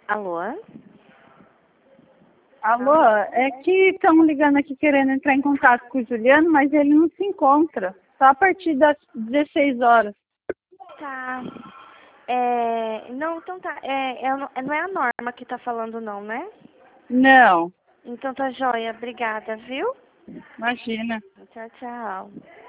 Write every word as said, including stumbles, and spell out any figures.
Alô? Alô, é que estão ligando aqui querendo entrar em contato com o Juliano, mas ele não se encontra. Só a partir das dezesseis horas. Tá. É, não, então tá. É, é, não é a Norma que tá falando não, né? Não, Então tá joia. Obrigada, viu? imagina. Tchau, tchau.